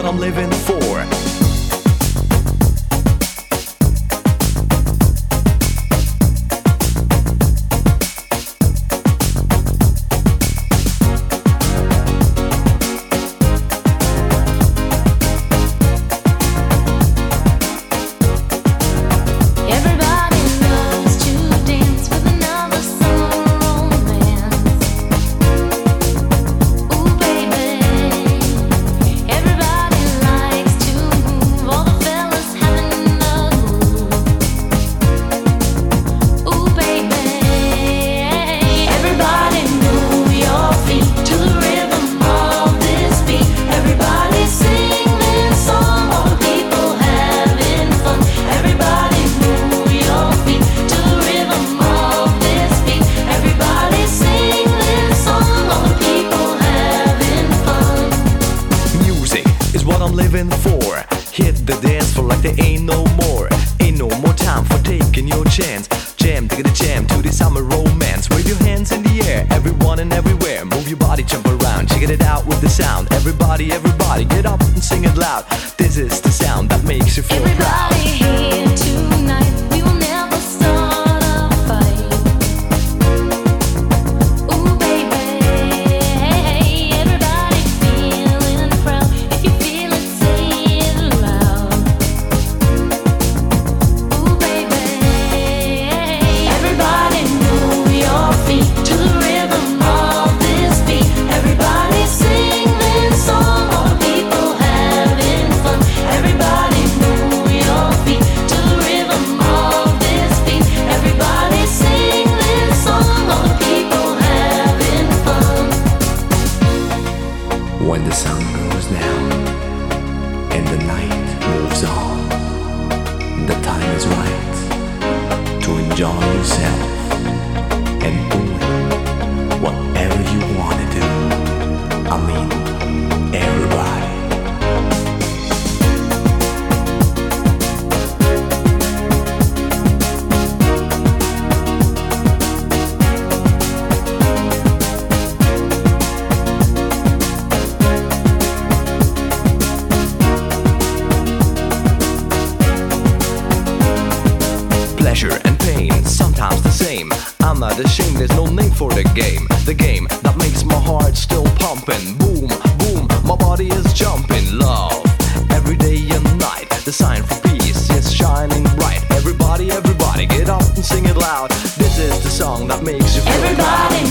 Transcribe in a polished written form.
I'm living for. Living for. Hit the dance floor like there ain't no more. Ain't no more time for taking your chance. Jam, take the jam to the summer romance. Wave your hands in the air, everyone and everywhere. Move your body, jump around, check it out with the sound. Everybody, everybody, get up and sing it loud. This is the sound that makes you feel proud. Everybody here tonight, we will never start a fight. Ooh baby, everybody feeling proud. If you feel it, say it loud. Ooh baby, everybody move your feet to the rhythm of this beat. Everybody sing this song, all the people having fun. Everybody move your feet to the rhythm of this beat. Everybody sing this song, all the people having fun. When the sun goes down and the night moves on, the time is right to enjoy yourself and doing whatever you want to do. I mean, everybody. Pleasure and pain, sometimes the same. I'm not ashamed, there's no name for the game. The game that makes my heart still pumping. Boom, boom, my body is jumping. Love, every day and night. The sign for peace is shining bright. Everybody, everybody, get up and sing it loud. This is the song that makes you feel Everybody